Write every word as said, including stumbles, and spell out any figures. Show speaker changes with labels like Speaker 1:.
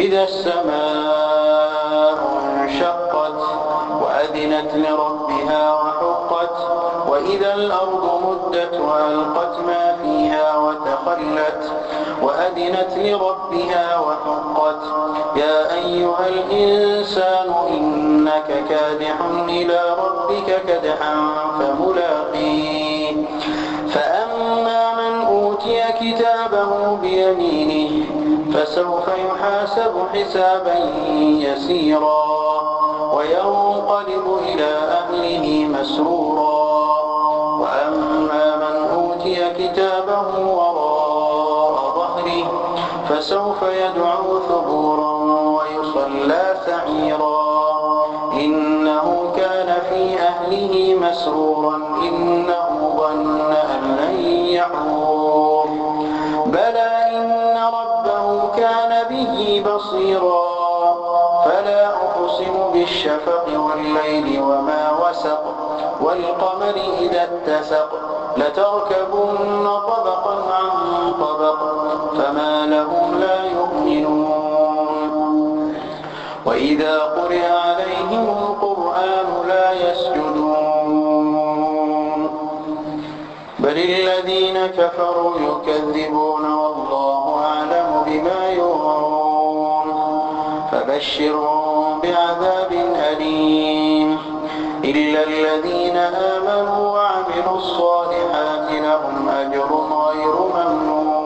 Speaker 1: إذا السماء انشقت وأذنت لربها وحقت وإذا الأرض مدت وألقت ما فيها وتخلت وأذنت لربها وحقت يا أيها الإنسان إنك كادح إلى ربك كدحا فملاقيه فأما من أوتي كتابه بيمينه فسوف يحاسب حسابا يسيرا وينقلب إلى أهله مسرورا وأما من أوتي كتابه وراء ظهره فسوف يدعو ثبورا ويصلى سعيرا إنه كان في أهله مسرورا إنه ظن أن لن يحور بلى إن ربه كان به بصيرا فلا أقسم بالشفق والليل وما وسق والقمر إذا اتسق لتركبن طبقا عن طبق فما لهم لا يؤمنون وإذا قرئ عليهم القرآن لا يسجدون بل الذين كفروا يكذبون والله أعلم بما يوعون فبشرهم بعذاب أليم إلا الذين آمنوا وعملوا الصالحات لهم أجر غير ممنون